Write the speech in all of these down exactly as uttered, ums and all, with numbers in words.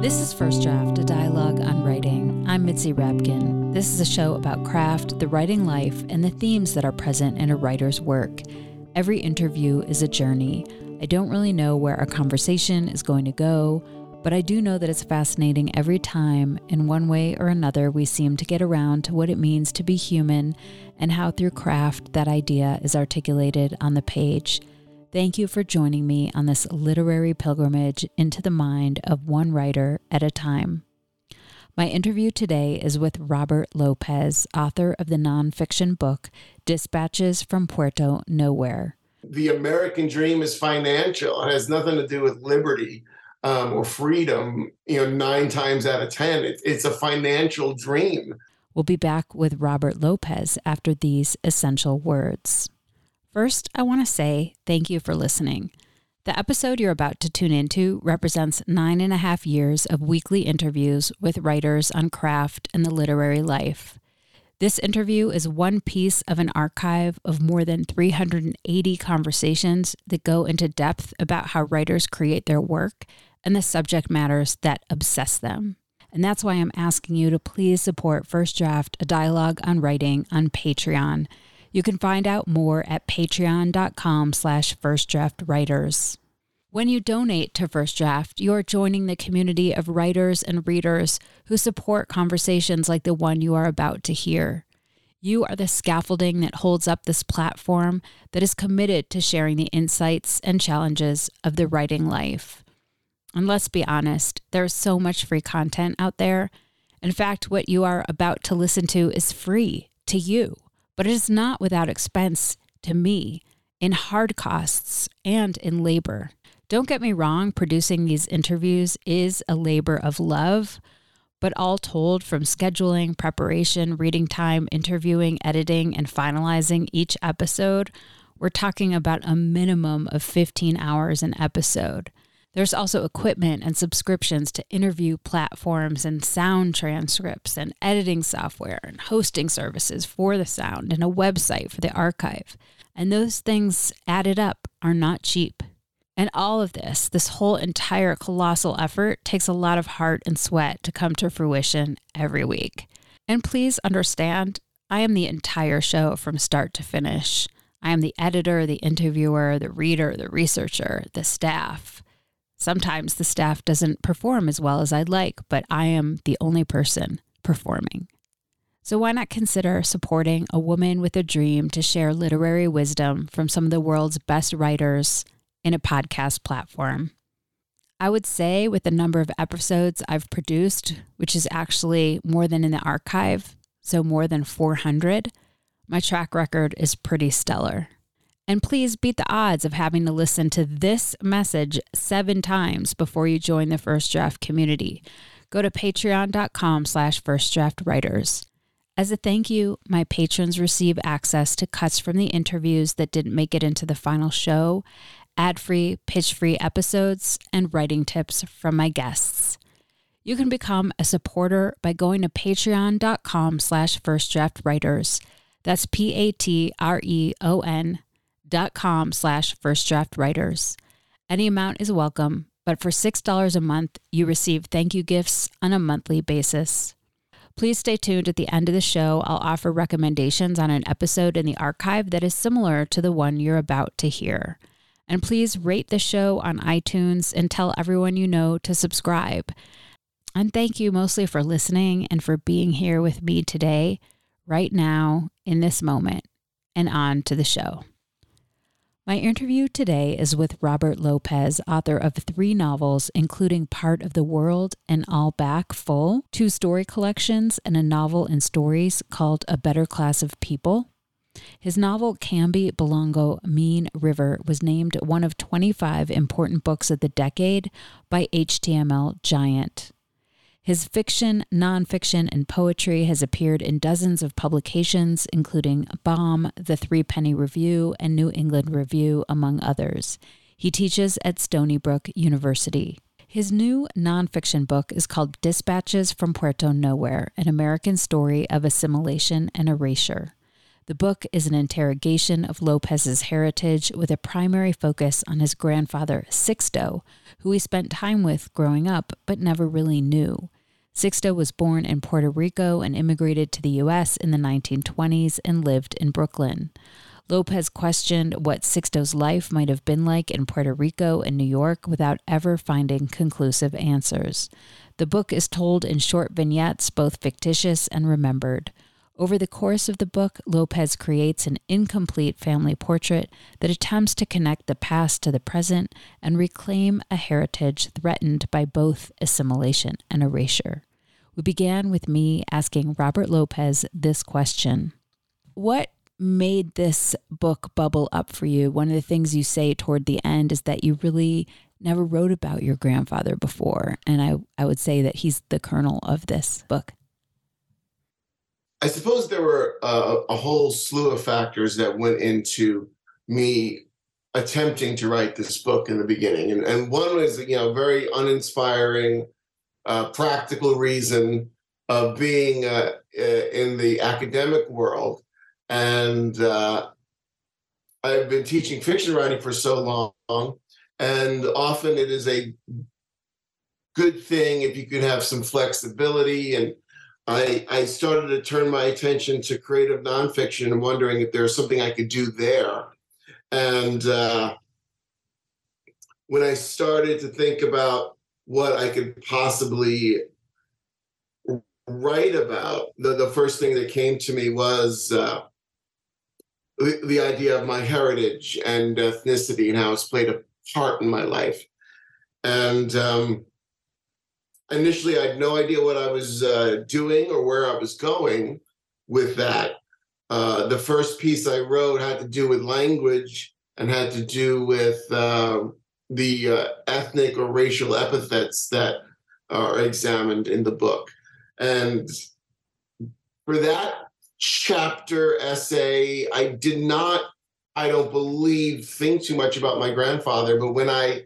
This is First Draft, a dialogue on writing. I'm Mitzi Rapkin. This is a show about craft, the writing life, and the themes that are present in a writer's work. Every interview is a journey. I don't really know where our conversation is going to go, but I do know that it's fascinating every time, in one way or another, we seem to get around to what it means to be human and how through craft that idea is articulated on the page. Thank you for joining me on this literary pilgrimage into the mind of one writer at a time. My interview today is with Robert Lopez, author of the nonfiction book, Dispatches from Puerto Nowhere. The American dream is financial. It has nothing to do with liberty um, or freedom. You know, nine times out of ten, it, it's a financial dream. We'll be back with Robert Lopez after these essential words. First, I want to say thank you for listening. The episode you're about to tune into represents nine and a half years of weekly interviews with writers on craft and the literary life. This interview is one piece of an archive of more than three hundred eighty conversations that go into depth about how writers create their work and the subject matters that obsess them. And that's why I'm asking you to please support First Draft, a dialogue on writing on Patreon. You can find out more at patreon.com slash firstdraftwriters. When you donate to First Draft, you're joining the community of writers and readers who support conversations like the one you are about to hear. You are the scaffolding that holds up this platform that is committed to sharing the insights and challenges of the writing life. And let's be honest, there's so much free content out there. In fact, what you are about to listen to is free to you. But it is not without expense to me, in hard costs and in labor. Don't get me wrong, producing these interviews is a labor of love, but all told, from scheduling, preparation, reading time, interviewing, editing, and finalizing each episode, we're talking about a minimum of fifteen hours an episode. There's also equipment and subscriptions to interview platforms and sound transcripts and editing software and hosting services for the sound and a website for the archive. And those things added up are not cheap. And all of this, this whole entire colossal effort, takes a lot of heart and sweat to come to fruition every week. And please understand, I am the entire show from start to finish. I am the editor, the interviewer, the reader, the researcher, the staff. Sometimes the staff doesn't perform as well as I'd like, but I am the only person performing. So why not consider supporting a woman with a dream to share literary wisdom from some of the world's best writers in a podcast platform? I would say with the number of episodes I've produced, which is actually more than in the archive, so more than four hundred, my track record is pretty stellar. And please beat the odds of having to listen to this message seven times before you join the First Draft community. Go to patreon.com slash firstdraftwriters. As a thank you, my patrons receive access to cuts from the interviews that didn't make it into the final show, ad-free, pitch-free episodes, and writing tips from my guests. You can become a supporter by going to patreon.com slash firstdraftwriters. That's P-A-T-R-E-O-N dot com slash firstdraftwriters. Any amount is welcome, but for six dollars a month, you receive thank you gifts on a monthly basis. Please stay tuned. At the end of the show, I'll offer recommendations on an episode in the archive that is similar to the one you're about to hear. And please rate the show on iTunes and tell everyone you know to subscribe. And thank you mostly for listening and for being here with me today, right now, in this moment, and on to the show. My interview today is with Robert Lopez, author of three novels, including Part of the World and All Back Full, two story collections, and a novel and stories called A Better Class of People. His novel, Cambi Balongo Mean River, was named one of twenty-five important books of the decade by H T M L Giant. His fiction, nonfiction, and poetry has appeared in dozens of publications, including Bomb, The Three Penny Review, and New England Review, among others. He teaches at Stony Brook University. His new nonfiction book is called Dispatches from Puerto Nowhere, an American story of assimilation and erasure. The book is an interrogation of Lopez's heritage with a primary focus on his grandfather, Sixto, who he spent time with growing up but never really knew. Sixto was born in Puerto Rico and immigrated to the U S in the nineteen twenties and lived in Brooklyn. Lopez questioned what Sixto's life might have been like in Puerto Rico and New York without ever finding conclusive answers. The book is told in short vignettes, both fictitious and remembered. Over the course of the book, Lopez creates an incomplete family portrait that attempts to connect the past to the present and reclaim a heritage threatened by both assimilation and erasure. We began with me asking Robert Lopez this question: what made this book bubble up for you? One of the things you say toward the end is that you really never wrote about your grandfather before, and I, I would say that he's the kernel of this book. I suppose there were uh, a whole slew of factors that went into me attempting to write this book in the beginning. And, and one was, you know, very uninspiring, uh, practical reason of being uh, in the academic world. And uh, I've been teaching fiction writing for so long, and often it is a good thing if you could have some flexibility. And I, I started to turn my attention to creative nonfiction and wondering if there was something I could do there. And uh, when I started to think about what I could possibly write about, the, the first thing that came to me was uh, the, the idea of my heritage and ethnicity and how it's played a part in my life. And um, initially, I had no idea what I was uh, doing or where I was going with that. Uh, the first piece I wrote had to do with language and had to do with uh, the uh, ethnic or racial epithets that are examined in the book. And for that chapter essay, I did not, I don't believe, think too much about my grandfather. But when I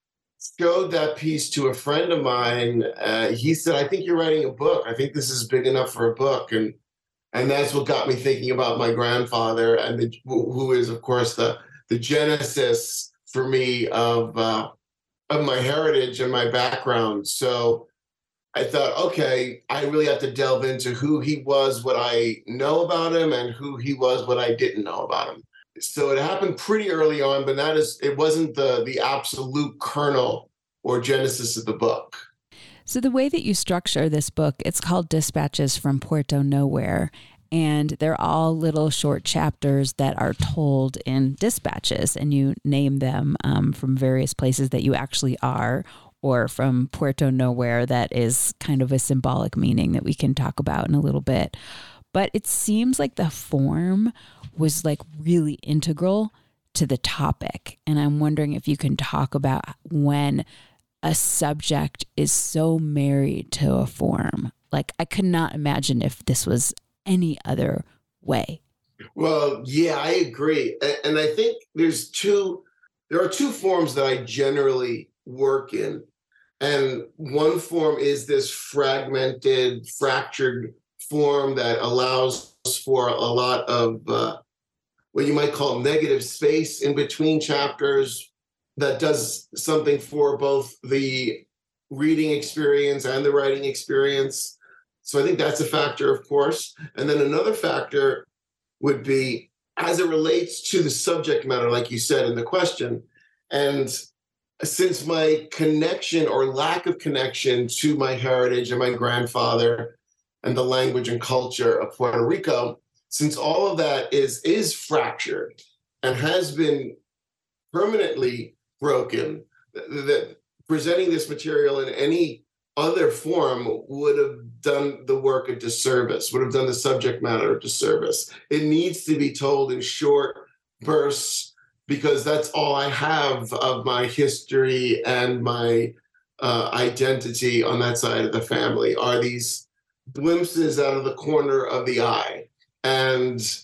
showed that piece to a friend of mine, uh, he said, I think you're writing a book. I think this is big enough for a book. And and that's what got me thinking about my grandfather, and the, who is, of course, the, the genesis for me of, uh, of my heritage and my background. So I thought, okay, I really have to delve into who he was, what I know about him, and who he was, what I didn't know about him. So it happened pretty early on, but that is, it wasn't the the absolute kernel or genesis of the book. So the way that you structure this book, it's called Dispatches from Puerto Nowhere, and they're all little short chapters that are told in dispatches, and you name them um, from various places that you actually are, or from Puerto Nowhere that is kind of a symbolic meaning that we can talk about in a little bit. But it seems like the form was like really integral to the topic. And I'm wondering if you can talk about when a subject is so married to a form. Like, I could not imagine if this was any other way. Well, yeah, I agree. And I think there's two, there are two forms that I generally work in. And one form is this fragmented, fractured form that allows for a lot of uh, what you might call negative space in between chapters, that does something for both the reading experience and the writing experience. So I think that's a factor, of course. And then another factor would be as it relates to the subject matter, like you said in the question. And since my connection or lack of connection to my heritage and my grandfather and the language and culture of Puerto Rico, since all of that is is fractured and has been permanently broken, that presenting this material in any other form would have done the work a disservice, would have done the subject matter a disservice. It needs to be told in short bursts, because that's all I have of my history and my uh, identity on that side of the family, are these glimpses out of the corner of the eye and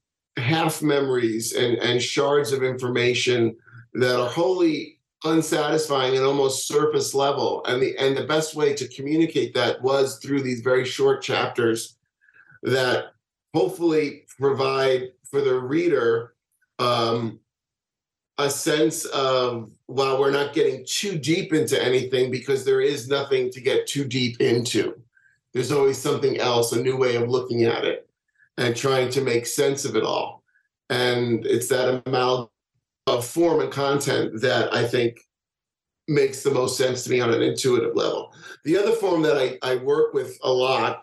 half memories and, and shards of information that are wholly unsatisfying and almost surface level. And the and the best way to communicate that was through these very short chapters that hopefully provide for the reader um, a sense of, while we're not getting too deep into anything, because there is nothing to get too deep into. There's always something else, a new way of looking at it and trying to make sense of it all. And it's that amount of form and content that I think makes the most sense to me on an intuitive level. The other form that I, I work with a lot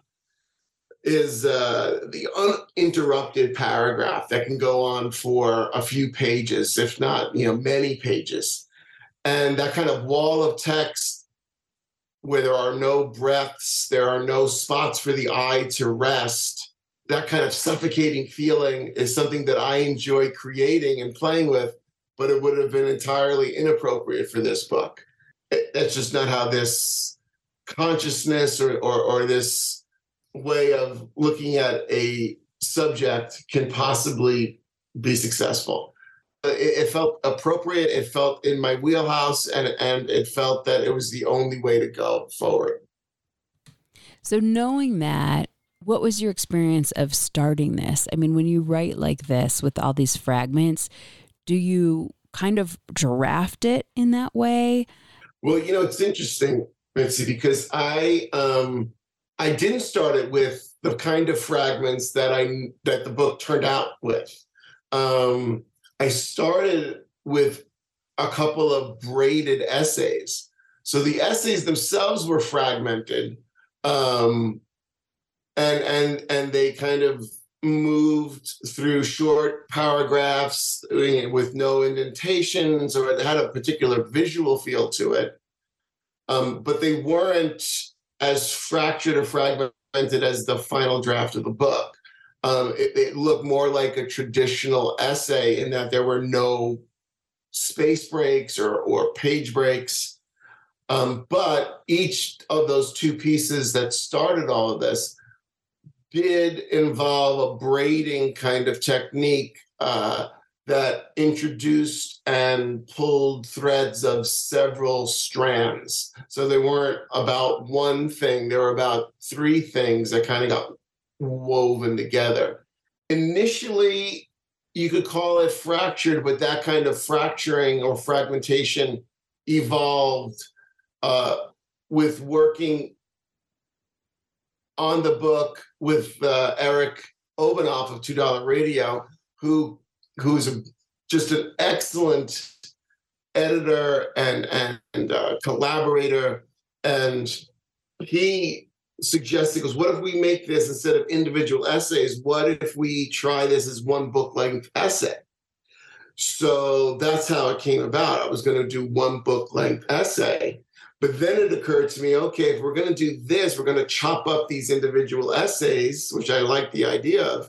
is uh, the uninterrupted paragraph that can go on for a few pages, if not, you know, many pages. And that kind of wall of text where there are no breaths, there are no spots for the eye to rest, that kind of suffocating feeling is something that I enjoy creating and playing with, but it would have been entirely inappropriate for this book. It, that's just not how this consciousness or, or, or this way of looking at a subject can possibly be successful. It, it felt appropriate, it felt in my wheelhouse, and, and it felt that it was the only way to go forward. So knowing that, what was your experience of starting this? I mean, when you write like this with all these fragments, do you kind of draft it in that way? Well, you know, it's interesting, Mitzi, because I um, I didn't start it with the kind of fragments that I that the book turned out with. Um, I started with a couple of braided essays. So the essays themselves were fragmented, um, and and and they kind of moved through short paragraphs with no indentations, or it had a particular visual feel to it. Um, but they weren't as fractured or fragmented as the final draft of the book. Um, it, it looked more like a traditional essay in that there were no space breaks or, or page breaks. Um, but each of those two pieces that started all of this did involve a braiding kind of technique uh, that introduced and pulled threads of several strands. So they weren't about one thing, they were about three things that kind of got woven together. Initially, you could call it fractured, but that kind of fracturing or fragmentation evolved uh, with working on the book with uh, Eric Obanoff of Two Dollar Radio, who who's a, just an excellent editor and and uh, collaborator. And he suggested, goes, what if we make this, instead of individual essays, what if we try this as one book-length essay? So that's how it came about. I was going to do one book-length essay. But then it occurred to me, okay, if we're going to do this, we're going to chop up these individual essays, which I like the idea of.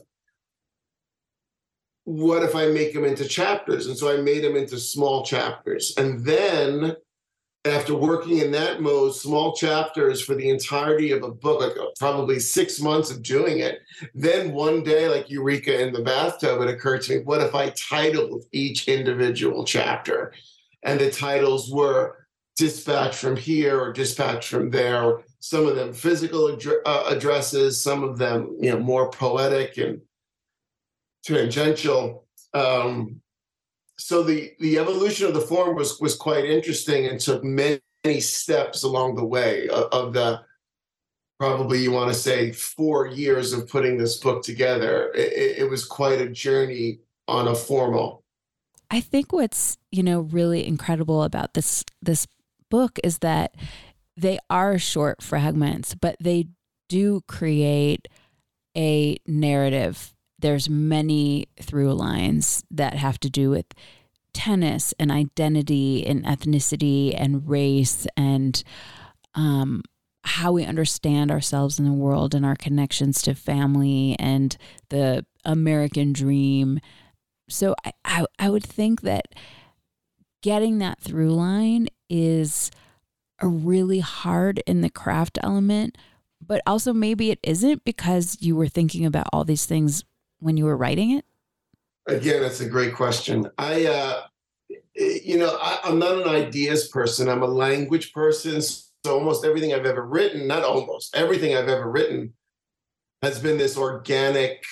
What if I make them into chapters? And so I made them into small chapters. And then after working in that mode, small chapters for the entirety of a book, like probably six months of doing it. Then one day, like Eureka in the bathtub, it occurred to me, what if I titled each individual chapter? And the titles were Dispatch from Here or Dispatch from There. Some of them physical ad- uh, addresses, some of them, you know, more poetic and tangential. Um, so the the evolution of the form was was quite interesting and took many, many steps along the way of, of the, probably you want to say, four years of putting this book together. It, it was quite a journey on a formal. I think what's, you know, really incredible about this this book is that they are short fragments, but they do create a narrative. There's many through lines that have to do with tennis and identity and ethnicity and race and um, how we understand ourselves in the world and our connections to family and the American dream. So I, I, I would think that getting that through line is a really hard in the craft element, but also maybe it isn't because you were thinking about all these things when you were writing it? Again, that's a great question. I, uh, you know, I, I'm not an ideas person. I'm a language person. So almost everything I've ever written, not almost, everything I've ever written has been this organic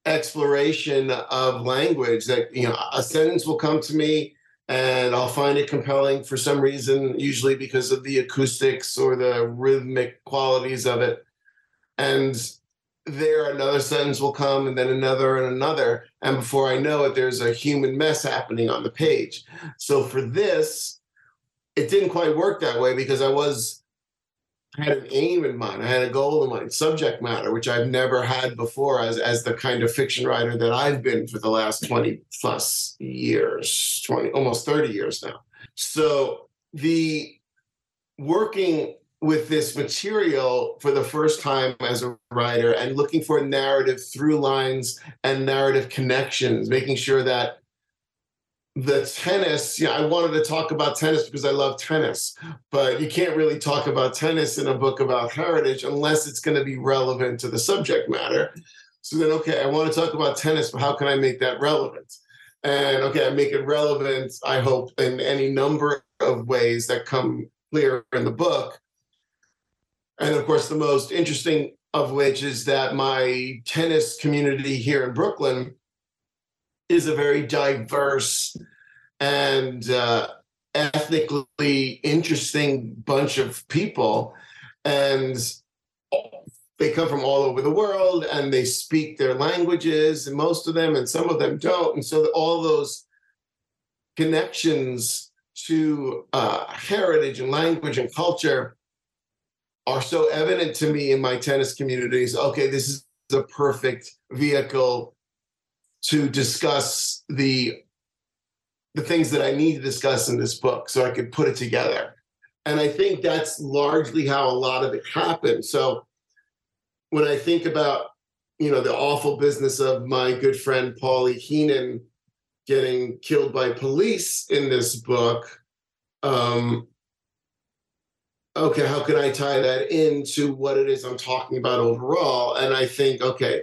exploration of language that, you know, a sentence will come to me and I'll find it compelling for some reason, usually because of the acoustics or the rhythmic qualities of it. And there another sentence will come and then another and another. And before I know it, there's a human mess happening on the page. So for this, it didn't quite work that way because I was I had an aim in mind. I had a goal in mind, subject matter, which I've never had before as, as the kind of fiction writer that I've been for the last twenty plus years, twenty, almost thirty years now. So the working with this material for the first time as a writer and looking for narrative through lines and narrative connections, making sure that the tennis, yeah, I wanted to talk about tennis because I love tennis, but you can't really talk about tennis in a book about heritage unless it's going to be relevant to the subject matter. So then, okay, I want to talk about tennis, but how can I make that relevant? And okay, I make it relevant, I hope, in any number of ways that come clear in the book. And of course, the most interesting of which is that my tennis community here in Brooklyn is a very diverse and uh, ethnically interesting bunch of people. And they come from all over the world and they speak their languages, and most of them, and some of them don't. And so all those connections to uh, heritage and language and culture are so evident to me in my tennis communities. Okay, this is the perfect vehicle to discuss the, the things that I need to discuss in this book so I could put it together. And I think that's largely how a lot of it happened. So when I think about, you know, the awful business of my good friend Paulie Heenan getting killed by police in this book, um, okay, how can I tie that into what it is I'm talking about overall? And I think, okay,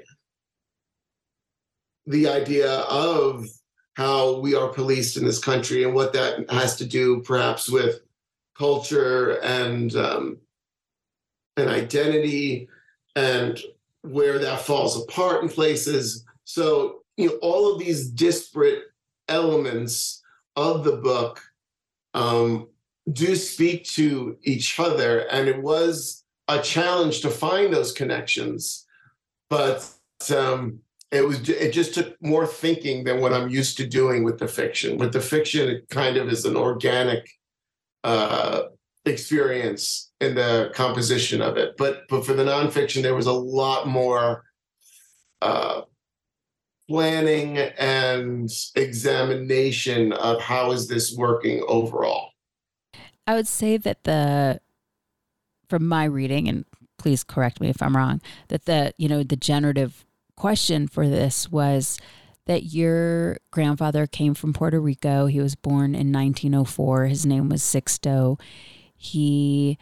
the idea of how we are policed in this country and what that has to do perhaps with culture and um, and identity and where that falls apart in places. So, you know, all of these disparate elements of the book um, do speak to each other. And it was a challenge to find those connections, but um, It was. It just took more thinking than what I'm used to doing with the fiction. With the fiction, it kind of is an organic uh, experience in the composition of it. But but for the nonfiction, there was a lot more uh, planning and examination of how is this working overall. I would say that the, from my reading, and please correct me if I'm wrong, that the you know the generative question for this was that your grandfather came from Puerto Rico. He was born in nineteen oh four. His name was Sixto. He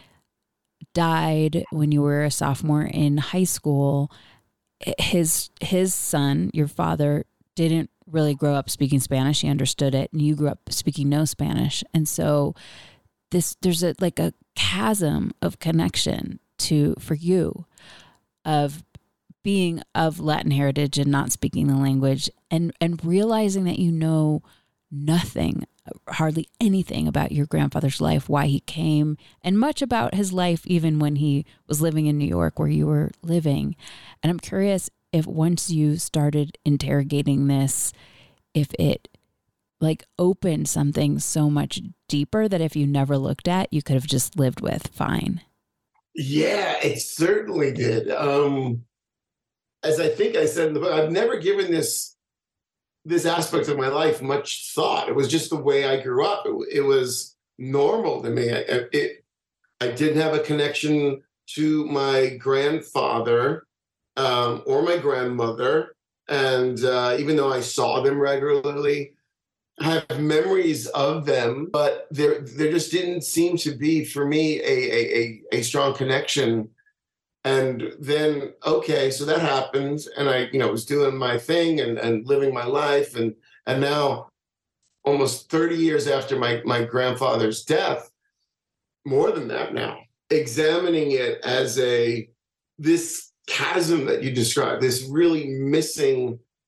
died when you were a sophomore in high school. His his son, your father, didn't really grow up speaking Spanish. He understood it, and you grew up speaking no Spanish. And so this there's a like a chasm of connection to for you of being of Latin heritage and not speaking the language, and, and realizing that you know nothing, hardly anything about your grandfather's life, why he came, and much about his life even when he was living in New York where you were living. And I'm curious if once you started interrogating this, if it like opened something so much deeper that if you never looked at, you could have just lived with fine. Yeah, it certainly did. Um, As I think I said in the book, I've never given this this aspect of my life much thought. It was just the way I grew up. It, it was normal to me. I, it, I didn't have a connection to my grandfather um, or my grandmother. And uh, even though I saw them regularly, I have memories of them, but there there just didn't seem to be, for me, a a, a, a strong connection. And then, okay, so that happened, and I, you know, was doing my thing and, and living my life, and and now, almost thirty years after my my grandfather's death, more than that now, examining it as a this chasm that you described, this really missing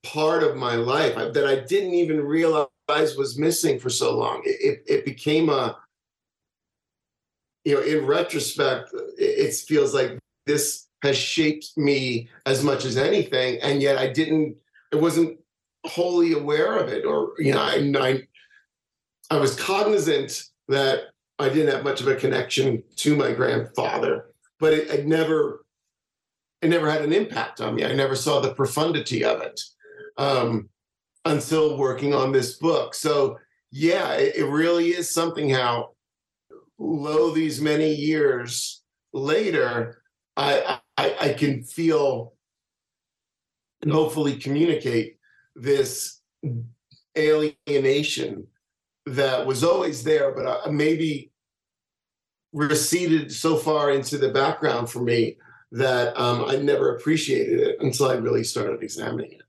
part of my life that I didn't even realize was missing for so long. It, it, it became a, you know, in retrospect, it, it feels like this has shaped me as much as anything. And yet I didn't, I wasn't wholly aware of it. Or, you know, I, I, I was cognizant that I didn't have much of a connection to my grandfather, but it, it never, it never had an impact on me. I never saw the profundity of it um, until working on this book. So yeah, it, it really is something how, lo, these many years later, I, I, I can feel and hopefully communicate this alienation that was always there, but uh, maybe receded so far into the background for me that um, I never appreciated it until I really started examining it.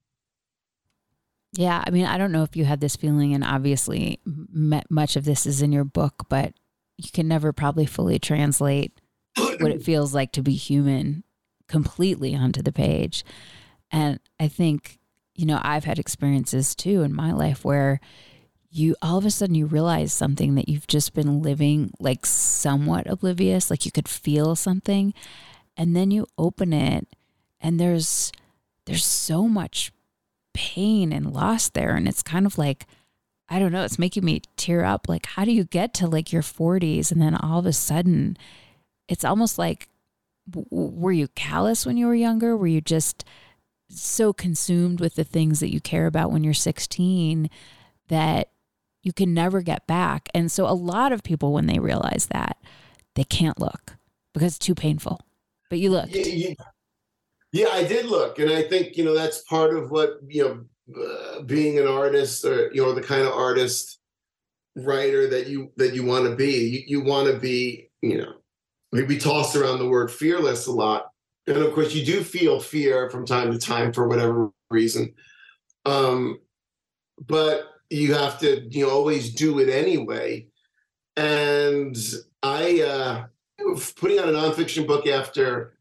Yeah, I mean, I don't know if you had this feeling, and obviously m- much of this is in your book, but you can never probably fully translate what it feels like to be human completely onto the page. And I think, you know, I've had experiences too in my life where you all of a sudden you realize something that you've just been living like somewhat oblivious, like you could feel something, and then you open it and there's there's so much pain and loss there. And it's kind of like, I don't know, it's making me tear up. Like, how do you get to like your forties and then all of a sudden it's almost like, w- were you callous when you were younger? Were you just so consumed with the things that you care about when you're sixteen that you can never get back? And so a lot of people, when they realize that, they can't look because it's too painful. But you looked. Yeah, yeah, yeah, I did look. And I think, you know, that's part of what, you know, uh, being an artist, or, you know, the kind of artist writer that you that you want to be. You, you want to be, you know, we, we toss around the word fearless a lot. And of course, you do feel fear from time to time for whatever reason. Um, but you have to, you know, always do it anyway. And I, uh, putting out a nonfiction book after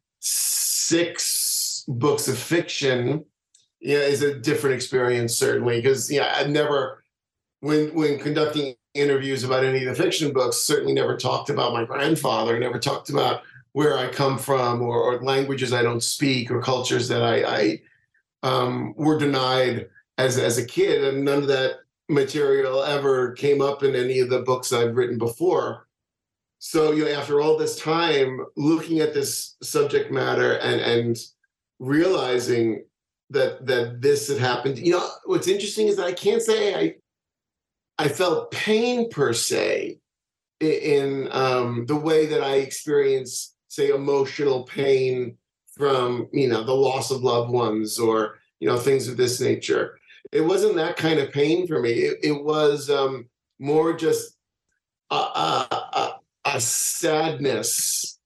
six books of fiction, yeah, is a different experience, certainly. Because, yeah, I've never, when when conducting interviews about any of the fiction books, certainly never talked about my grandfather, never talked about where I come from, or, or languages I don't speak, or cultures that I, I um, were denied as as a kid, and none of that material ever came up in any of the books I've written before. So, you know, after all this time looking at this subject matter and and realizing that that this had happened, you know, what's interesting is that I can't say I I felt pain per se in, in um, the way that I experience, say, emotional pain from, you know, the loss of loved ones, or, you know, things of this nature. It wasn't that kind of pain for me. It, it was um, more just a, a, a, a sadness,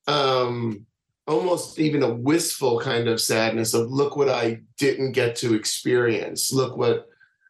um, almost even a wistful kind of sadness of, look what I didn't get to experience. Look what,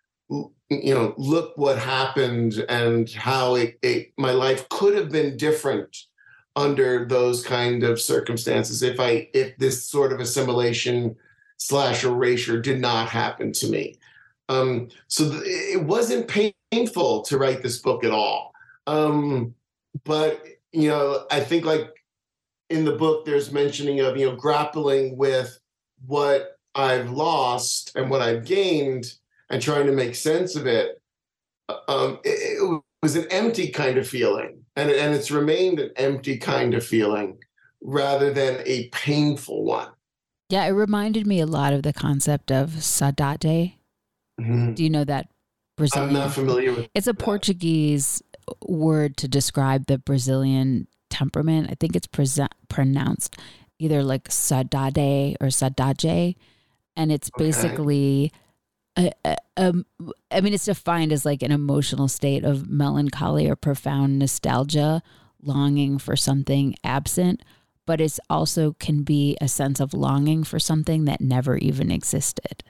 you know, look what happened, and how it, it my life could have been different under those kind of circumstances if I if this sort of assimilation slash erasure did not happen to me. Um, so th- it wasn't painful to write this book at all. Um, but, you know, I think, like, in the book, there's mentioning of, you know, grappling with what I've lost and what I've gained and trying to make sense of it. Um, it, it was an empty kind of feeling, and, and it's remained an empty kind of feeling rather than a painful one. Yeah, it reminded me a lot of the concept of saudade. Mm-hmm. Do you know that Brazilian? I'm not familiar with It's a that. Portuguese word to describe the Brazilian temperament. I think it's pre- pronounced either like saudade or saudade, and it's okay. basically a, a, a, I mean, it's defined as like an emotional state of melancholy or profound nostalgia, longing for something absent, but it's also can be a sense of longing for something that never even existed.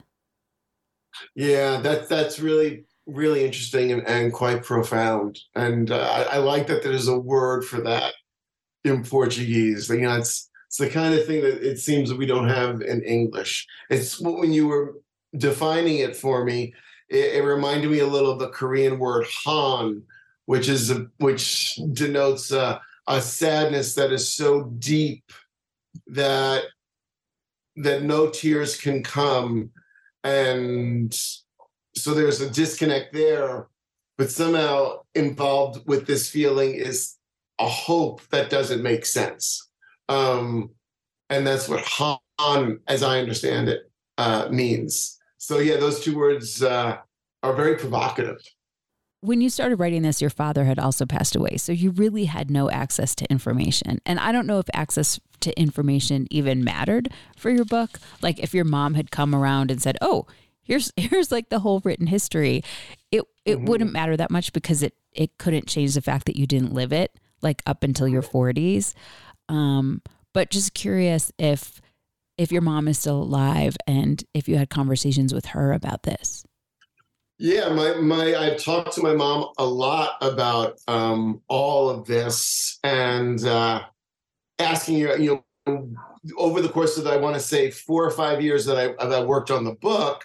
Yeah, that that's really, really interesting and, and quite profound. And uh, I, I like that there's a word for that in Portuguese. You know, it's it's the kind of thing that it seems that we don't have in English. It's when you were defining it for me, it, it reminded me a little of the Korean word han, which is a, which denotes a, a sadness that is so deep that that no tears can come, and so there's a disconnect there. But somehow involved with this feeling is a hope that doesn't make sense, um, and that's what han, as I understand it, uh, means. So yeah, those two words uh, are very provocative. When you started writing this, your father had also passed away. So you really had no access to information. And I don't know if access to information even mattered for your book. Like if your mom had come around and said, oh, here's here's like the whole written history, it it mm-hmm. wouldn't matter that much because it it couldn't change the fact that you didn't live it like up until your forties. Um, but just curious if if your mom is still alive and if you had conversations with her about this. Yeah, my my I've talked to my mom a lot about um, all of this, and uh, asking her, you know, over the course of, I want to say, four or five years that I that I worked on the book,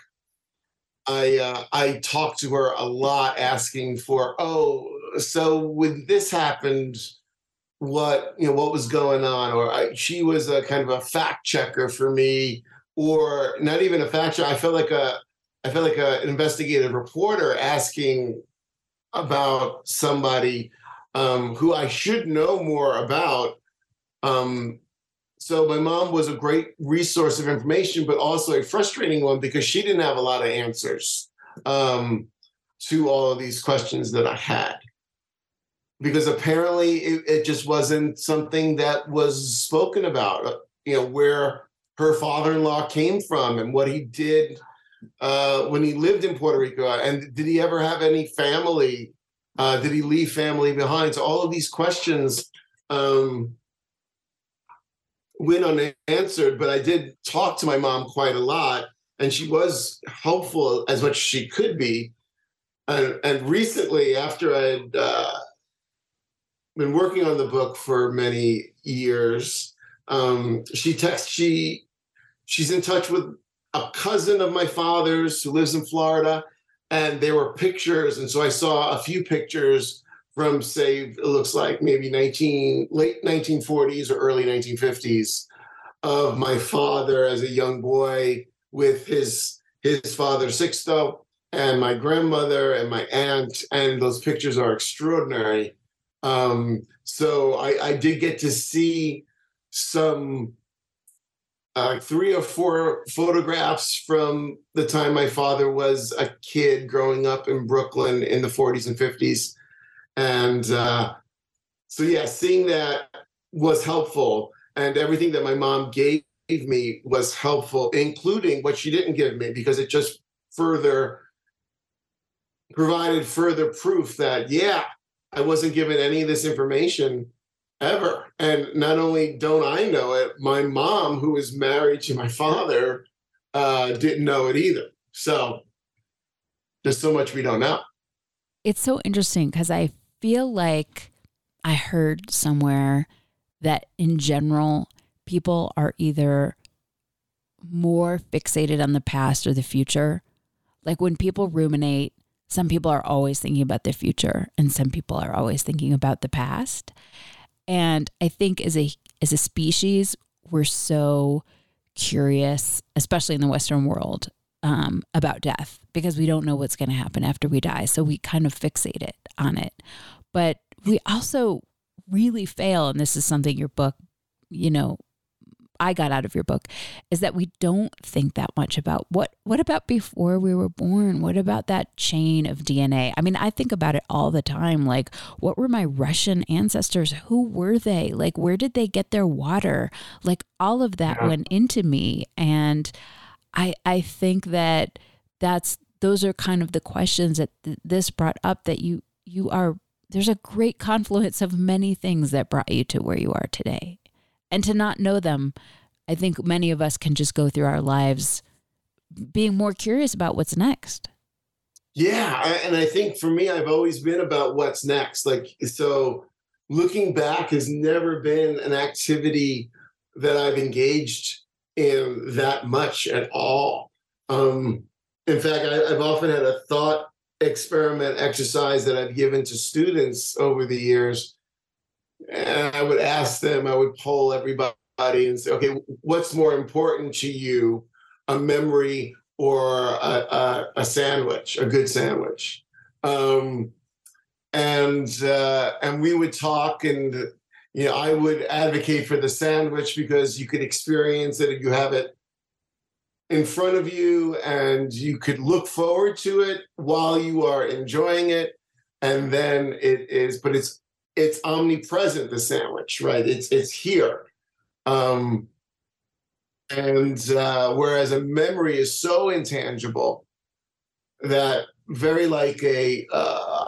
I uh, I talked to her a lot, asking for, oh, so when this happened, what you know, what was going on, or I, she was a kind of a fact checker for me, or not even a fact checker. I felt like a I felt like a, an investigative reporter asking about somebody um, who I should know more about. Um, so my mom was a great resource of information, but also a frustrating one because she didn't have a lot of answers um, to all of these questions that I had. Because apparently it, it just wasn't something that was spoken about, you know, where her father-in-law came from and what he did uh, when he lived in Puerto Rico, and did he ever have any family? Uh, did he leave family behind? So all of these questions um, went unanswered, but I did talk to my mom quite a lot, and she was helpful as much as she could be. And, and recently, after I had uh, been working on the book for many years, um, she texts, she she's in touch with a cousin of my father's who lives in Florida, and there were pictures. And so I saw a few pictures from, say, it looks like maybe nineteen late nineteen forties or early nineteen fifties of my father as a young boy with his his father Sixto and my grandmother and my aunt, and those pictures are extraordinary. Um, so I, I did get to see some Uh, three or four photographs from the time my father was a kid growing up in Brooklyn in the forties and fifties. And uh, so, yeah, seeing that was helpful. And everything that my mom gave me was helpful, including what she didn't give me, because it just further provided further proof that, yeah, I wasn't given any of this information ever. And not only don't I know it, my mom, who is married to my father, uh, didn't know it either. So there's so much we don't know. It's so interesting because I feel like I heard somewhere that in general, people are either more fixated on the past or the future. Like when people ruminate, some people are always thinking about the future and some people are always thinking about the past. And I think as a as a species, we're so curious, especially in the Western world, um, about death because we don't know what's going to happen after we die. So we kind of fixate it on it. But we also really fail, and this is something your book, you know, I got out of your book, is that we don't think that much about what, what about before we were born? What about that chain of D N A? I mean, I think about it all the time. Like, what were my Russian ancestors? Who were they? Like, where did they get their water? Like, all of that yeah. went into me. And I, I think that that's, those are kind of the questions that th- this brought up, that you, you are, there's a great confluence of many things that brought you to where you are today. And to not know them, I think many of us can just go through our lives being more curious about what's next. Yeah. And I think for me, I've always been about what's next. Like, so looking back has never been an activity that I've engaged in that much at all. Um, In fact, I, I've often had a thought experiment exercise that I've given to students over the years. And I would ask them, I would poll everybody and say, okay, what's more important to you, a memory or a, a, a sandwich, a good sandwich? Um, and uh, and we would talk, and you know, I would advocate for the sandwich because you could experience it, and you have it in front of you, and you could look forward to it while you are enjoying it. And then it is, but it's it's omnipresent, the sandwich, right? It's it's here. Um, and uh, whereas a memory is so intangible that very like a uh,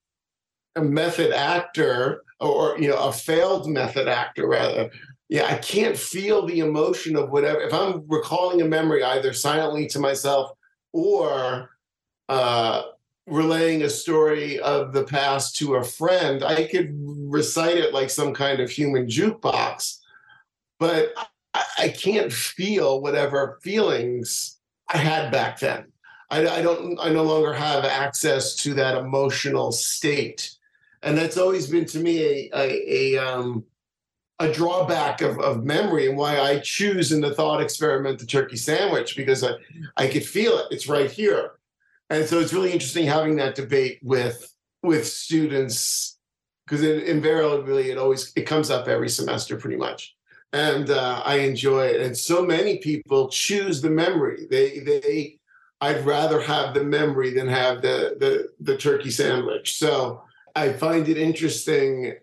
a method actor, or you know, a failed method actor rather. Yeah, I can't feel the emotion of whatever. If I'm recalling a memory either silently to myself or uh, relaying a story of the past to a friend, I could recite it like some kind of human jukebox, but I, I can't feel whatever feelings I had back then. I, I don't. I no longer have access to that emotional state, and that's always been to me a a, a um, a drawback of, of memory, and why I choose in the thought experiment the turkey sandwich, because I, I could feel it. It's right here. And so it's really interesting having that debate with with students, because invariably it always it comes up every semester pretty much. And uh, I enjoy it. And so many people choose the memory. They they I'd rather have the memory than have the the, the turkey sandwich. So I find it interesting.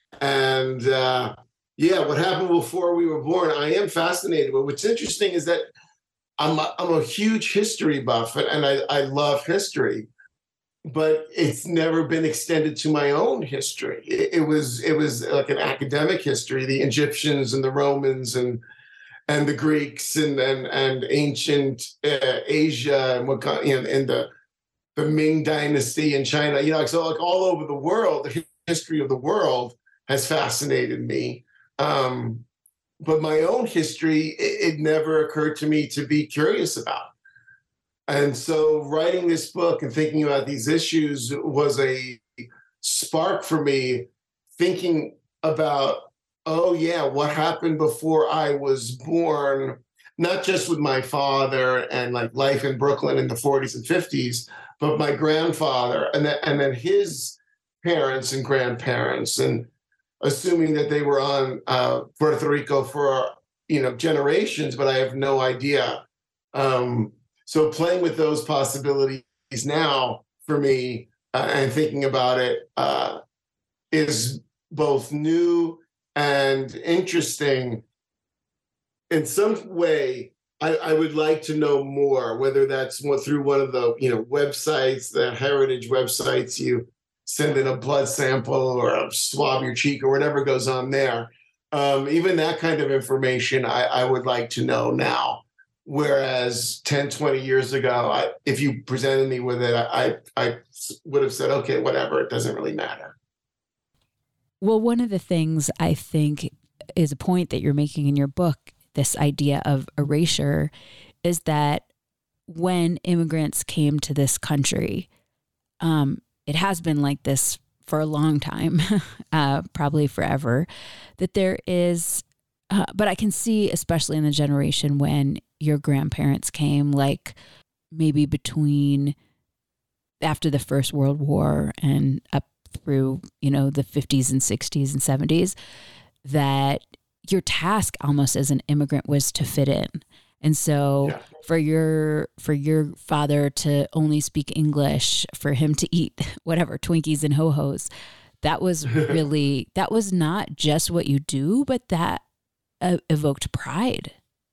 And uh, yeah, what happened before we were born, I am fascinated. But what's interesting is that I'm a, I'm a huge history buff, and I, I love history, but it's never been extended to my own history. It, it was it was like an academic history, the Egyptians and the Romans and and the Greeks and and, and ancient uh, Asia and what you know, and the the Ming Dynasty in China. You know, so like all over the world, the history of the world has fascinated me. Um, but my own history, it, it never occurred to me to be curious about. And so writing this book and thinking about these issues was a spark for me, thinking about, oh yeah, what happened before I was born, not just with my father and like life in Brooklyn in the forties and fifties, but my grandfather and then, and then his parents and grandparents, and assuming that they were on uh, Puerto Rico for, you know, generations, but I have no idea. Um, so playing with those possibilities now for me uh, and thinking about it uh, is both new and interesting. In some way, I, I would like to know more, whether that's what, through one of the, you know, websites, the heritage websites, you send in a blood sample or a swab your cheek or whatever goes on there. Um, even that kind of information I, I would like to know now. Whereas ten, twenty years ago, I, if you presented me with it, I, I would have said, okay, whatever, it doesn't really matter. Well, one of the things I think is a point that you're making in your book, this idea of erasure, is that when immigrants came to this country, um, it has been like this for a long time, uh, probably forever, that there is, uh, but I can see, especially in the generation when your grandparents came, like maybe between after the First World War and up through, you know, the fifties and sixties and seventies, that your task almost as an immigrant was to fit in. And so yeah. for your for your father to only speak English, for him to eat whatever, Twinkies and Ho-Hos, that was really, that was not just what you do, but that uh, evoked pride.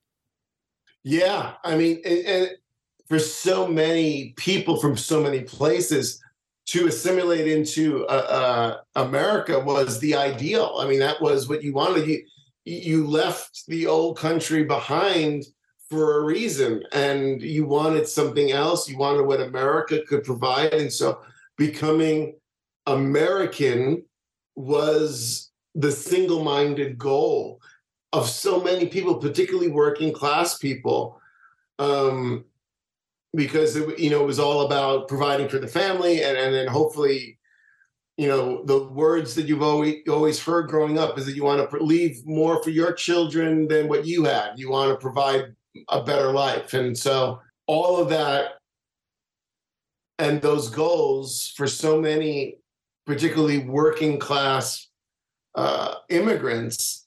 Yeah. I mean, and, and for so many people from so many places, to assimilate into uh, uh, America was the ideal. I mean, that was what you wanted. You, you left the old country behind for a reason, and you wanted something else. You wanted what America could provide. And so becoming American was the single-minded goal of so many people, particularly working class people. Um, because it, you know, it was all about providing for the family, and, and then hopefully, you know, the words that you've always always heard growing up is that you want to leave more for your children than what you had. You want to provide a better life. And so all of that and those goals for so many, particularly working class uh, immigrants,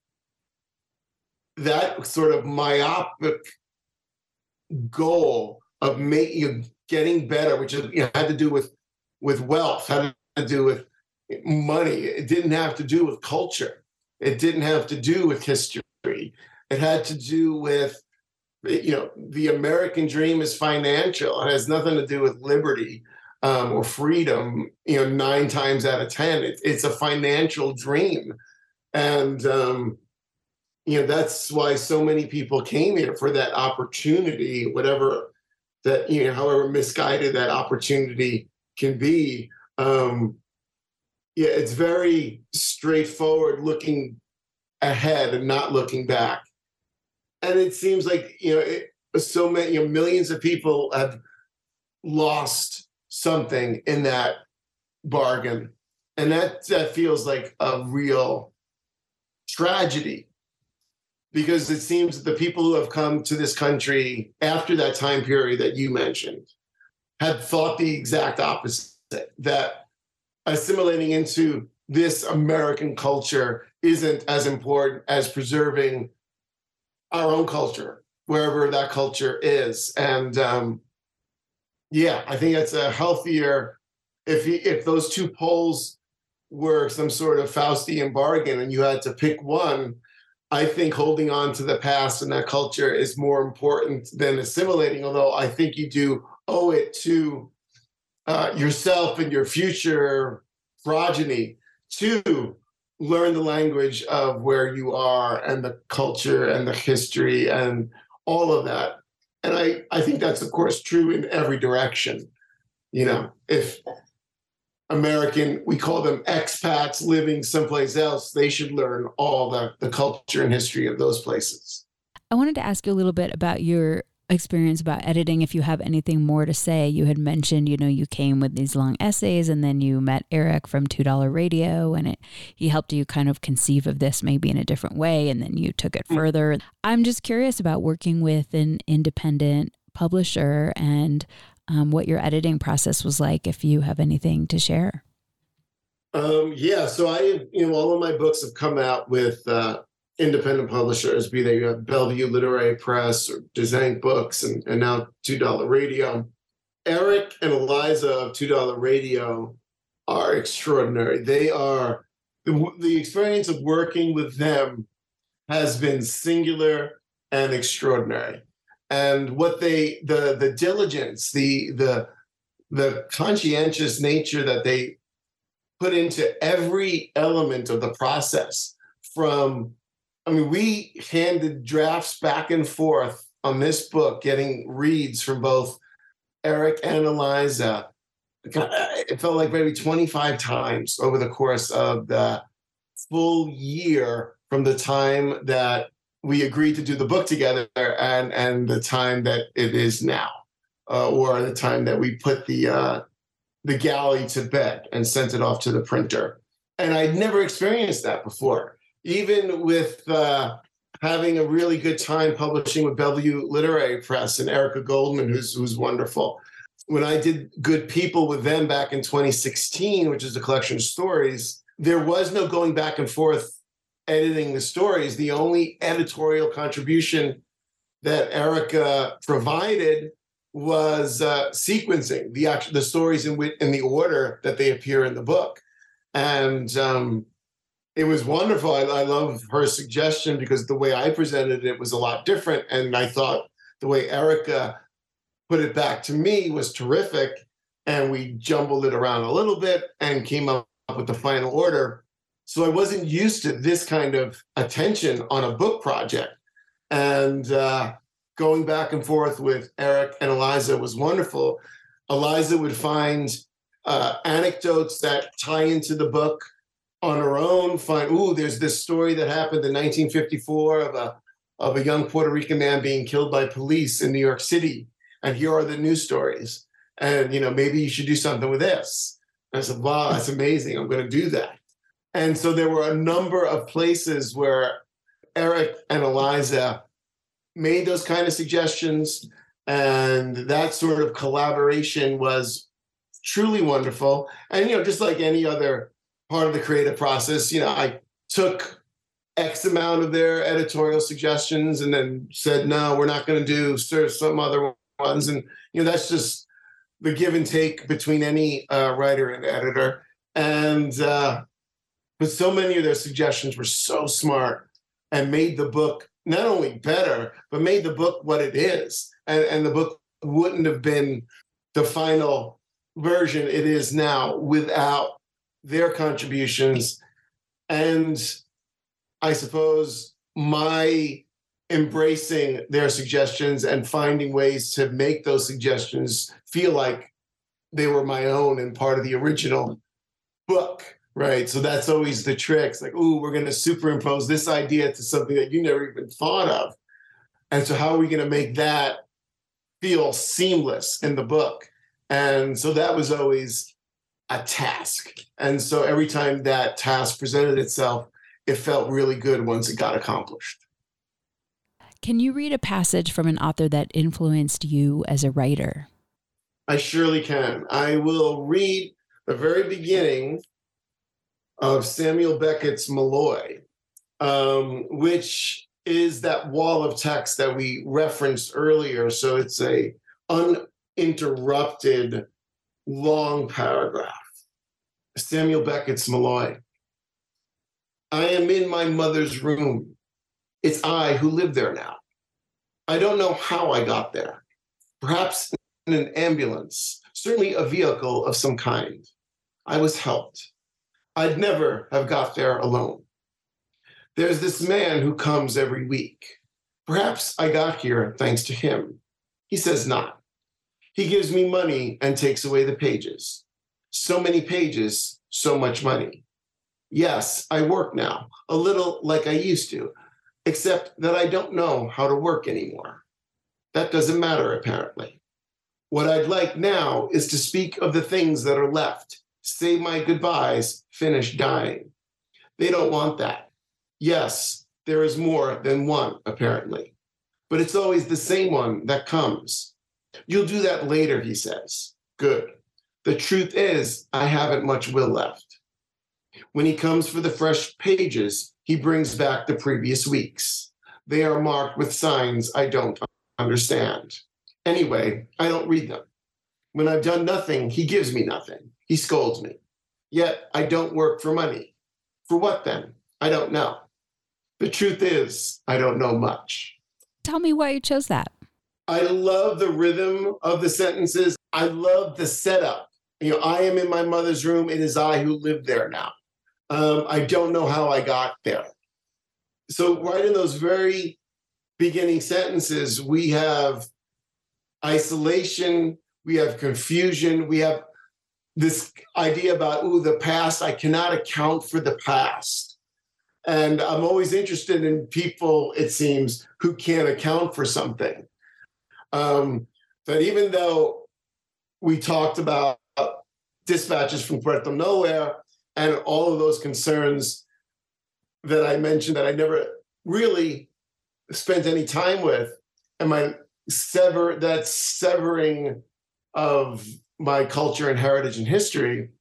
that sort of myopic goal of making, getting better, which is, you know, had to do with with wealth, had to do with money. It didn't have to do with culture. It didn't have to do with history. It had to do with, you know, the American dream is financial. It has nothing to do with liberty um, or freedom. You know, nine times out of ten, it, it's a financial dream, and um, you know, that's why so many people came here, for that opportunity, whatever that, you know, however misguided that opportunity can be. Um, yeah, it's very straightforward, looking ahead and not looking back. And it seems like, you know, it, so many, you know, millions of people have lost something in that bargain. And that, that feels like a real tragedy, because it seems that the people who have come to this country after that time period that you mentioned had thought the exact opposite, that assimilating into this American culture isn't as important as preserving our own culture, wherever that culture is. And um, yeah, I think that's a healthier, if he, if those two poles were some sort of Faustian bargain and you had to pick one, I think holding on to the past and that culture is more important than assimilating, although I think you do owe it to uh, yourself and your future progeny to learn the language of where you are and the culture and the history and all of that. And I, I think that's, of course, true in every direction. You know, if American, we call them expats living someplace else, they should learn all the, the culture and history of those places. I wanted to ask you a little bit about your experience about editing, if you have anything more to say. You had mentioned, you know, you came with these long essays and then you met Eric from two dollar Radio, and it, he helped you kind of conceive of this maybe in a different way, and then you took it further. I'm just curious about working with an independent publisher and um, what your editing process was like, if you have anything to share. Um, yeah, so I, you know, all of my books have come out with uh, independent publishers, be they uh, Bellevue Literary Press or Dzanc Books, and, and now two dollar Radio. Eric and Eliza of two dollar Radio are extraordinary. They are, the, the experience of working with them has been singular and extraordinary. And what they, the the diligence, the the the conscientious nature that they put into every element of the process, from, I mean, we handed drafts back and forth on this book, getting reads from both Eric and Eliza. It felt like maybe twenty-five times over the course of the full year, from the time that we agreed to do the book together and, and the time that it is now, uh, or the time that we put the uh, the galley to bed and sent it off to the printer. And I'd never experienced that before. Even with uh, having a really good time publishing with Bellevue Literary Press and Erica Goldman, who's who's wonderful. When I did Good People with them back in twenty sixteen, which is a collection of stories, there was no going back and forth editing the stories. The only editorial contribution that Erica provided was uh, sequencing the actual, the stories in, in the order that they appear in the book. And um, it was wonderful. I, I love her suggestion, because the way I presented it was a lot different. And I thought the way Erica put it back to me was terrific. And we jumbled it around a little bit and came up with the final order. So I wasn't used to this kind of attention on a book project. And uh, going back and forth with Eric and Eliza was wonderful. Eliza would find uh, anecdotes that tie into the book on her own, find, ooh, there's this story that happened in nineteen fifty-four of a, of a young Puerto Rican man being killed by police in New York City. and here are the news stories. And, you know, maybe you should do something with this. And I said, wow, that's amazing. I'm going to do that. And so there were a number of places where Eric and Eliza made those kind of suggestions. And that sort of collaboration was truly wonderful. And, you know, just like any other part of the creative process, you know, I took X amount of their editorial suggestions and then said, no, we're not going to do some other ones. And, you know, that's just the give and take between any uh, writer and editor. And, uh, but so many of their suggestions were so smart and made the book not only better, but made the book what it is. And, and the book wouldn't have been the final version it is now without their contributions. And I suppose my embracing their suggestions and finding ways to make those suggestions feel like they were my own and part of the original book, right? So that's always the trick. It's like, ooh, we're going to superimpose this idea to something that you never even thought of. And so how are we going to make that feel seamless in the book? And so that was always a task. And so every time that task presented itself, it felt really good once it got accomplished. Can you read a passage from an author that influenced you as a writer? I surely can. I will read the very beginning of Samuel Beckett's Malloy, um, which is that wall of text that we referenced earlier. So it's a uninterrupted, long paragraph. Samuel Beckett's Malloy. I am in my mother's room. It's I who live there now. I don't know how I got there. Perhaps in an ambulance, certainly a vehicle of some kind. I was helped. I'd never have got there alone. There's this man who comes every week. Perhaps I got here thanks to him. He says not. He gives me money and takes away the pages. So many pages, so much money. Yes, I work now, a little like I used to, except that I don't know how to work anymore. That doesn't matter, apparently. What I'd like now is to speak of the things that are left, say my goodbyes, finish dying. They don't want that. Yes, there is more than one, apparently, but it's always the same one that comes. You'll do that later, he says. Good. The truth is, I haven't much will left. When he comes for the fresh pages, he brings back the previous weeks. They are marked with signs I don't understand. Anyway, I don't read them. When I've done nothing, he gives me nothing. He scolds me. Yet I don't work for money. For what then? I don't know. The truth is, I don't know much. Tell me why you chose that. I love the rhythm of the sentences. I love the setup. You know, I am in my mother's room. It is I who live there now. Um, I don't know how I got there. So right in those very beginning sentences, we have isolation, we have confusion, we have this idea about, ooh, the past, I cannot account for the past. And I'm always interested in people, it seems, who can't account for something. Um, that even though we talked about dispatches from Puerto Nowhere and all of those concerns that I mentioned that I never really spent any time with, and my sever that severing of my culture and heritage and history,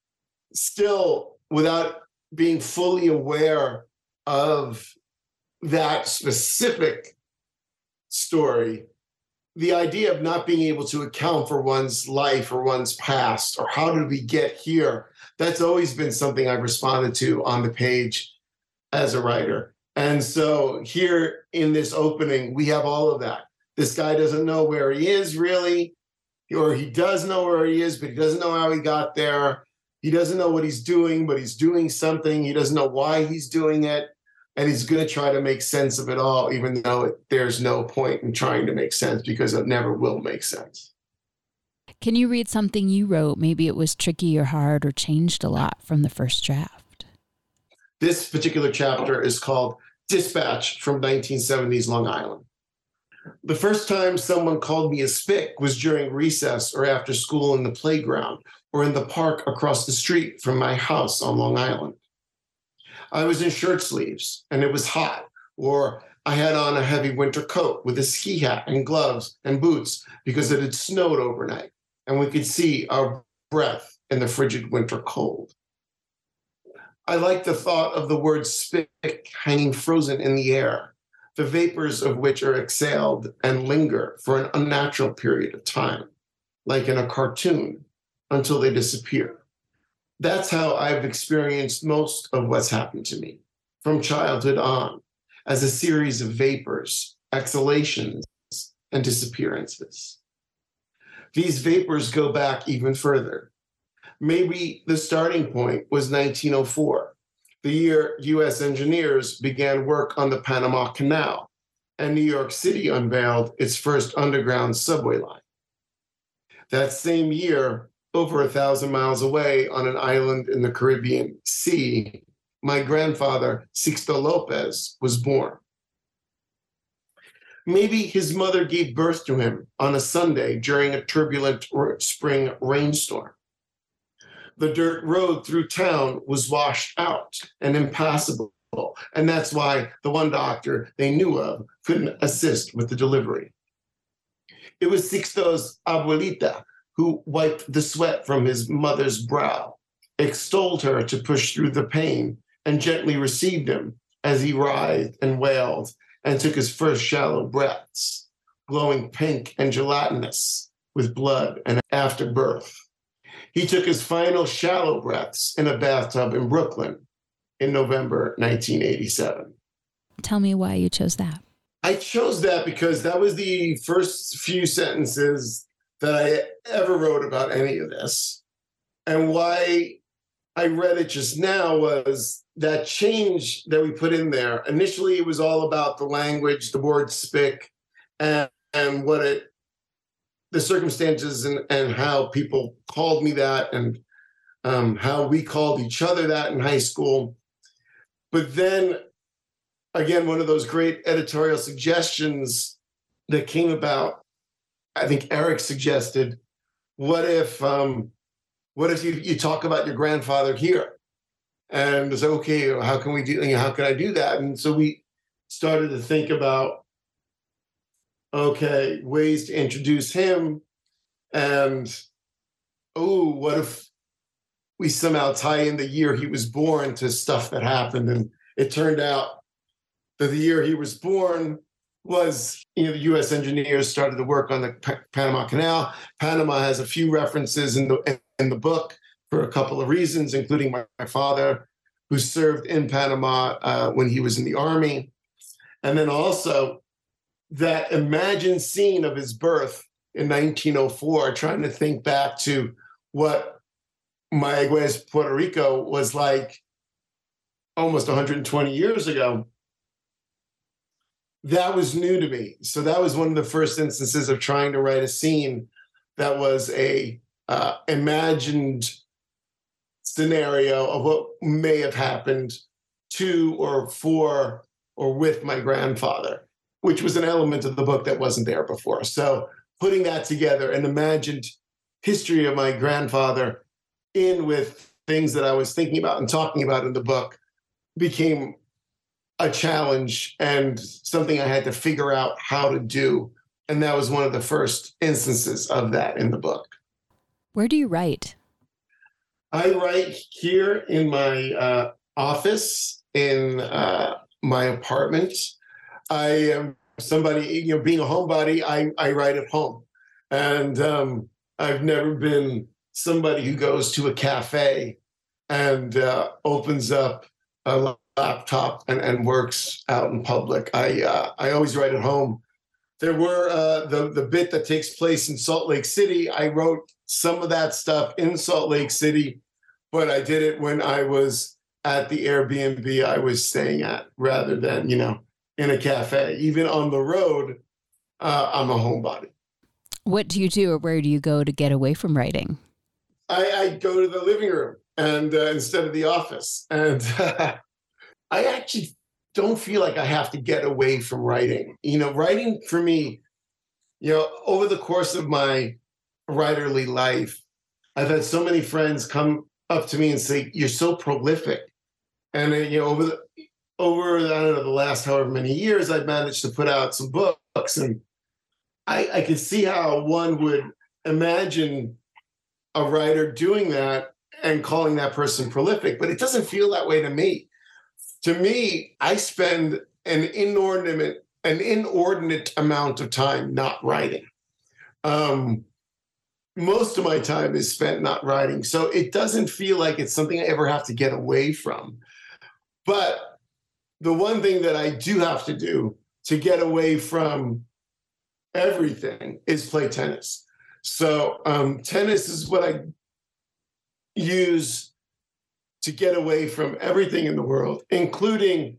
still without being fully aware of that specific story, the idea of not being able to account for one's life or one's past, or how did we get here, that's always been something I've responded to on the page as a writer. And so here in this opening, we have all of that. This guy doesn't know where he is really, or he does know where he is, but he doesn't know how he got there. He doesn't know what he's doing, but he's doing something. He doesn't know why he's doing it. And he's going to try to make sense of it all, even though it, there's no point in trying to make sense, because it never will make sense. Can you read something you wrote? Maybe it was tricky or hard or changed a lot from the first draft. This particular chapter is called Dispatch from nineteen seventies Long Island. The first time someone called me a spick was during recess or after school in the playground or in the park across the street from my house on Long Island. I was in shirt sleeves and it was hot, or I had on a heavy winter coat with a ski hat and gloves and boots because it had snowed overnight and we could see our breath in the frigid winter cold. I liked the thought of the word spick hanging frozen in the air, the vapors of which are exhaled and linger for an unnatural period of time, like in a cartoon, until they disappear. That's how I've experienced most of what's happened to me from childhood on, as a series of vapors, exhalations, and disappearances. These vapors go back even further. Maybe the starting point was nineteen oh four, the year U S engineers began work on the Panama Canal, and New York City unveiled its first underground subway line. That same year, over a thousand miles away on an island in the Caribbean Sea, my grandfather, Sixto Lopez, was born. Maybe his mother gave birth to him on a Sunday during a turbulent spring rainstorm. The dirt road through town was washed out and impassable, and that's why the one doctor they knew of couldn't assist with the delivery. It was Sixto's abuelita who wiped the sweat from his mother's brow, extolled her to push through the pain, and gently received him as he writhed and wailed and took his first shallow breaths, glowing pink and gelatinous with blood and afterbirth. He took his final shallow breaths in a bathtub in Brooklyn in November nineteen eighty-seven. Tell me why you chose that. I chose that because that was the first few sentences that I ever wrote about any of this. And why I read it just now was that change that we put in there. Initially, it was all about the language, the word spick, and, and what it, the circumstances and, and how people called me that, and um, how we called each other that in high school. But then, again, one of those great editorial suggestions that came about, I think Eric suggested, what if um, what if you, you talk about your grandfather here? And it's okay, how can we do, you know, how can I do that? And so we started to think about, okay, ways to introduce him. And, oh, what if we somehow tie in the year he was born to stuff that happened? And it turned out that the year he was born was, you know, the U S engineers started to work on the P- Panama Canal. Panama has a few references in the in the book for a couple of reasons, including my, my father, who served in Panama uh, when he was in the Army. And then also that imagined scene of his birth in nineteen oh four, trying to think back to what Mayaguez, Puerto Rico was like almost one hundred twenty years ago. That was new to me. So that was one of the first instances of trying to write a scene that was a uh, imagined scenario of what may have happened to or for or with my grandfather, which was an element of the book that wasn't there before. So putting that together, an imagined history of my grandfather in with things that I was thinking about and talking about in the book became a challenge and something I had to figure out how to do. And that was one of the first instances of that in the book. Where do you write? I write here in my uh, office, in uh, my apartment. I am somebody, you know, being a homebody, I, I write at home. And um, I've never been somebody who goes to a cafe and uh, opens up a laptop and, and works out in public. I uh, I always write at home. There were uh, the the bit that takes place in Salt Lake City. I wrote some of that stuff in Salt Lake City, but I did it when I was at the Airbnb I was staying at, rather than, you know, in a cafe. Even on the road, uh, I'm a homebody. What do you do, or where do you go to get away from writing? I, I go to the living room and uh, instead of the office, and uh, I actually don't feel like I have to get away from writing. You know, writing for me, you know, over the course of my writerly life, I've had so many friends come up to me and say, "You're so prolific." And, you know, over the, over, I don't know, the last however many years, I've managed to put out some books. And I, I could see how one would imagine a writer doing that and calling that person prolific, but it doesn't feel that way to me. To me, I spend an inordinate, an inordinate amount of time not writing. Um, most of my time is spent not writing. So it doesn't feel like it's something I ever have to get away from. But the one thing that I do have to do to get away from everything is play tennis. So um, tennis is what I use to get away from everything in the world, including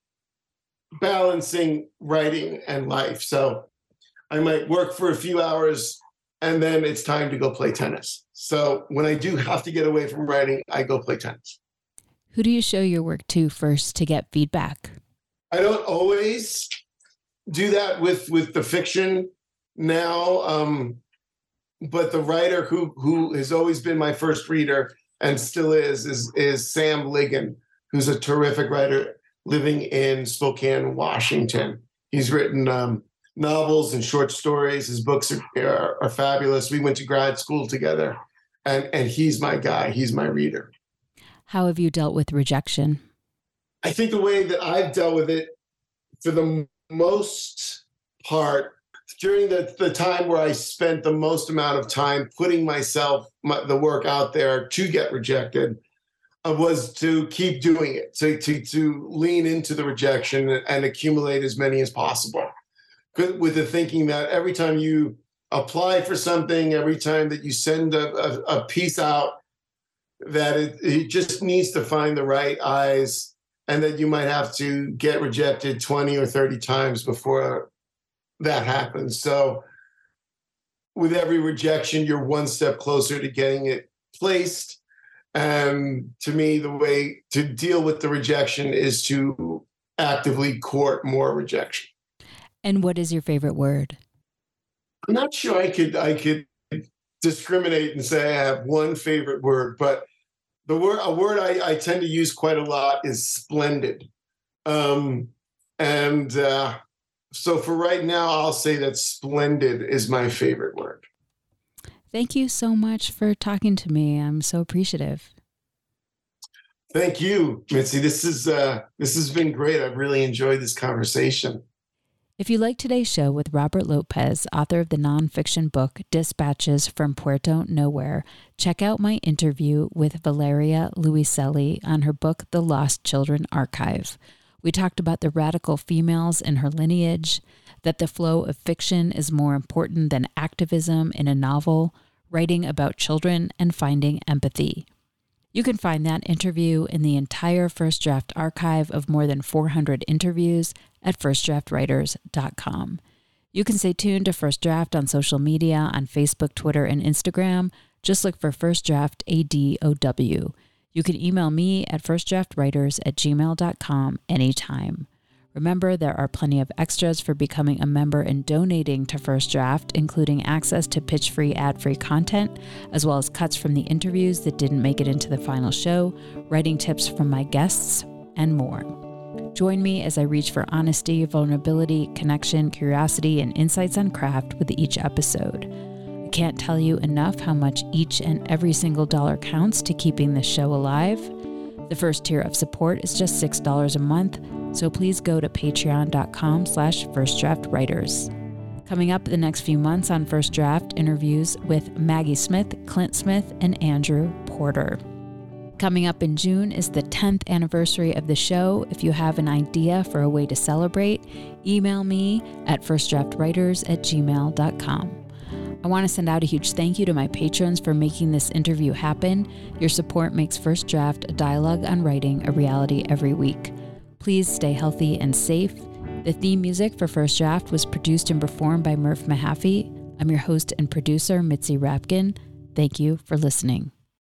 balancing writing and life. So I might work for a few hours and then it's time to go play tennis. So when I do have to get away from writing, I go play tennis. Who do you show your work to first to get feedback? I don't always do that with, with the fiction now, um, but the writer who who has always been my first reader and still is, is, is Sam Ligon, who's a terrific writer living in Spokane, Washington. He's written um, novels and short stories. His books are, are, are fabulous. We went to grad school together, and, and he's my guy. He's my reader. How have you dealt with rejection? I think the way that I've dealt with it, for the most part, during the, the time where I spent the most amount of time putting myself, my, the work out there to get rejected, uh, was to keep doing it, to, to, to lean into the rejection and, and accumulate as many as possible. With the thinking that every time you apply for something, every time that you send a, a, a piece out, that it, it just needs to find the right eyes, and that you might have to get rejected twenty or thirty times before that happens. So with every rejection, you're one step closer to getting it placed. And to me, the way to deal with the rejection is to actively court more rejection. And what is your favorite word? I'm not sure I could I could discriminate and say I have one favorite word, but the word a word I, I tend to use quite a lot is splendid. Um, and uh, so for right now, I'll say that splendid is my favorite word. Thank you so much for talking to me. I'm so appreciative. Thank you, Mitzi. This is uh, this has been great. I've really enjoyed this conversation. If you like today's show with Robert Lopez, author of the nonfiction book Dispatches from Puerto Nowhere, check out my interview with Valeria Luiselli on her book The Lost Children Archive. We talked about the radical females in her lineage, that the flow of fiction is more important than activism in a novel, writing about children, and finding empathy. You can find that interview in the entire First Draft archive of more than four hundred interviews at first draft writers dot com. You can stay tuned to First Draft on social media on Facebook, Twitter, and Instagram. Just look for First Draft A D O W. You can email me at first draft writers at gmail dot com anytime. Remember, there are plenty of extras for becoming a member and donating to First Draft, including access to pitch-free, ad-free content, as well as cuts from the interviews that didn't make it into the final show, writing tips from my guests, and more. Join me as I reach for honesty, vulnerability, connection, curiosity, and insights on craft with each episode. I can't tell you enough how much each and every single dollar counts to keeping this show alive. The first tier of support is just six dollars a month, so please go to patreon dot com slash first draft writers. Coming up the next few months on First Draft, interviews with Maggie Smith, Clint Smith, and Andrew Porter. Coming up in June is the tenth anniversary of the show. If you have an idea for a way to celebrate, email me at first draft writers at gmail dot com. I want to send out a huge thank you to my patrons for making this interview happen. Your support makes First Draft, a dialogue on writing, a reality every week. Please stay healthy and safe. The theme music for First Draft was produced and performed by Murph Mahaffey. I'm your host and producer, Mitzi Rapkin. Thank you for listening.